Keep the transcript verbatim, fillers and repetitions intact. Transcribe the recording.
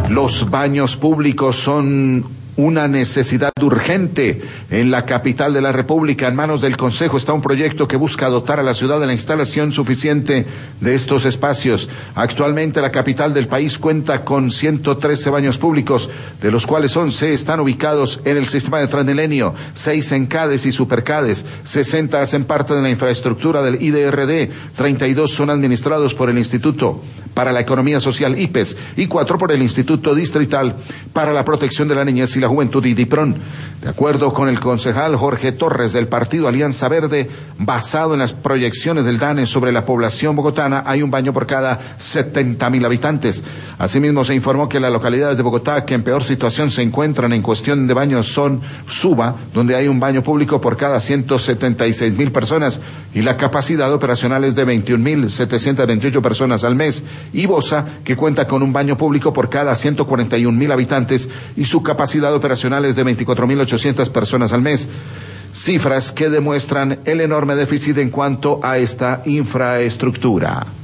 Los baños públicos son una necesidad urgente en la capital de la República. En manos del Consejo está un proyecto que busca dotar a la ciudad de la instalación suficiente de estos espacios. Actualmente la capital del país cuenta con ciento trece baños públicos, de los cuales once están ubicados en el sistema de Transmilenio, seis en CADES y Supercades, sesenta hacen parte de la infraestructura del I D R D, treinta y dos son administrados por el Instituto para la Economía Social I P E S y cuatro por el Instituto Distrital para la Protección de la Niñez y la Juventud y DIPRON. De acuerdo con el concejal Jorge Torres del partido Alianza Verde, basado en las proyecciones del DANE sobre la población bogotana, hay un baño por cada setenta mil habitantes. Asimismo, se informó que las localidades de Bogotá que en peor situación se encuentran en cuestión de baños son Suba, donde hay un baño público por cada ciento setenta y seis mil personas y la capacidad operacional es de veintiún mil setecientas veintiocho personas al mes, y Bosa, que cuenta con un baño público por cada ciento cuarenta y un mil habitantes y su capacidad operacional es de veinticuatro mil ochocientas personas al mes. Cifras que demuestran el enorme déficit en cuanto a esta infraestructura.